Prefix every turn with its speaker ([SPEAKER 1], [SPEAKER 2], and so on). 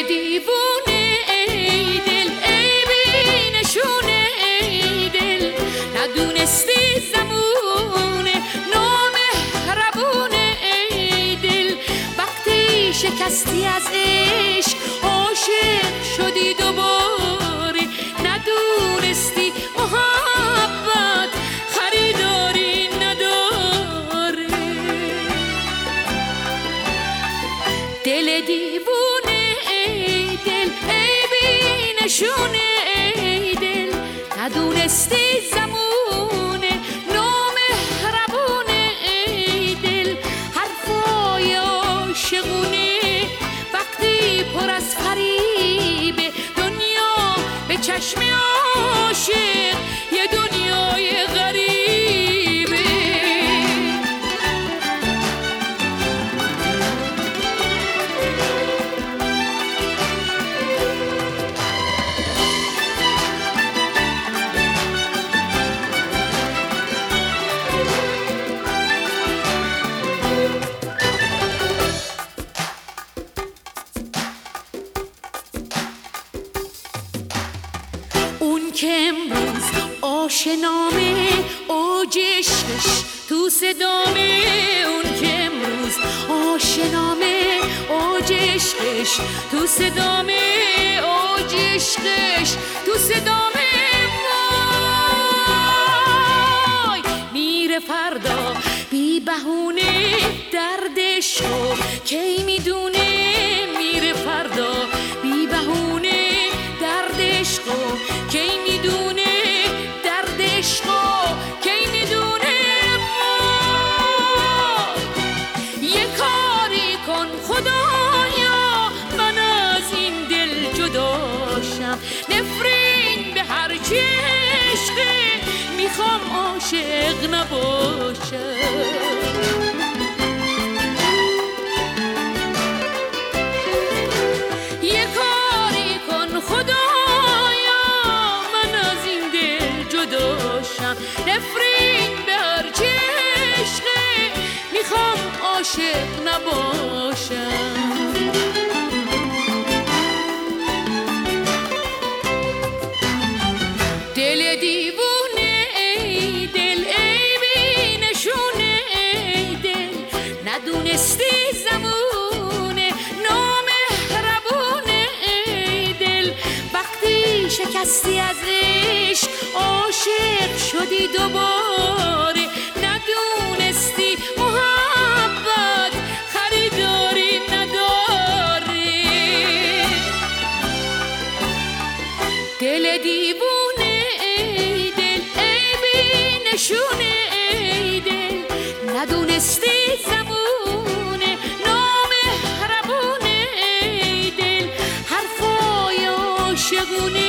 [SPEAKER 1] دل دیوونه ای دل، ای بی نشونه ای دل، ندونستی زمونه نامهربونه ای دل، وقتی شکستی از عشق عاشق شدی دوباره، ندونستی محبت خریداری نداره. دل دیوونه ای دل، ای بی نشونه ای دل، ندونستی زمونه نامهربونه ای دل، حرفای عاشقونه وقتی پر از فریب دنیا به چشم عاشق یه دنیای غریبه. اون که امروز آشنامه اوج عشقش تو صدامه، اون که امروز آشنامه اوج عشقش تو صدامه، اوج عشقش تو صدامه. وای میره فردا بی بهونه دردشو کی میدونه، میره فردا بی بهونه دردشو کی میدونه، دردشو کی میدونه. یه کاری کن خدایا من از این دل جداشم، نفرین به هر چی عشقه میخوام عاشق نباشم. یه کاری کن خدایا من از این دل جداشم، نفرین به هر چی عشقه میخوام عاشق نباشم. دل دیوونه ای دل، ای بی نشونه ای دل، ندونستی زمونه نامهربونه ای دل، وقتی شکستی از عشق عاشق شدی دوباره، ندونستی محبت خریداری نداره. دل دیوونه ای دل، ای بی نشونه ای دل، ندونستی زمونه نامهربونه ای دل، حرفای عاشقونه